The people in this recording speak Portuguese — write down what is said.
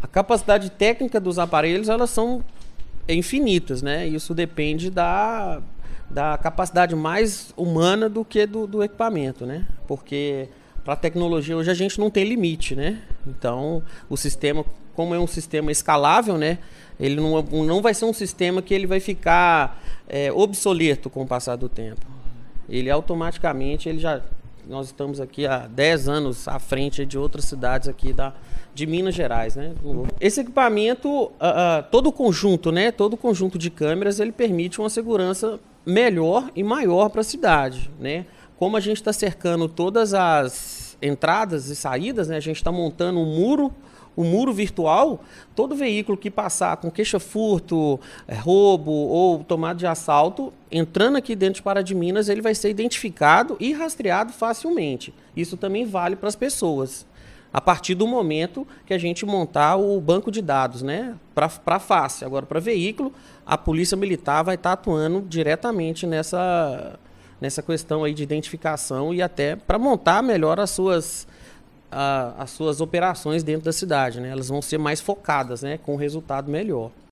A capacidade técnica dos aparelhos, elas são infinitas, né? Isso depende da capacidade mais humana do que do equipamento, né? Porque para a tecnologia hoje a gente não tem limite, né? Então, o sistema, como é um sistema escalável, né? Ele não vai ser um sistema que ele vai ficar obsoleto com o passar do tempo. Ele automaticamente, nós estamos aqui há 10 anos à frente de outras cidades aqui de Minas Gerais, né? Esse equipamento, todo o conjunto, né? Todo o conjunto de câmeras, ele permite uma segurança melhor e maior para a cidade, né? Como a gente está cercando todas as entradas e saídas, né? A gente está montando um muro virtual. Todo veículo que passar com queixa-furto, roubo ou tomada de assalto, entrando aqui dentro de Pará de Minas, ele vai ser identificado e rastreado facilmente. Isso também vale para as pessoas. A partir do momento que a gente montar o banco de dados, né? Para face. Agora, para veículo, a Polícia Militar vai estar atuando diretamente nessa questão aí de identificação e até para montar melhor as suas operações dentro da cidade, né? Elas vão ser mais focadas, né? Com um resultado melhor.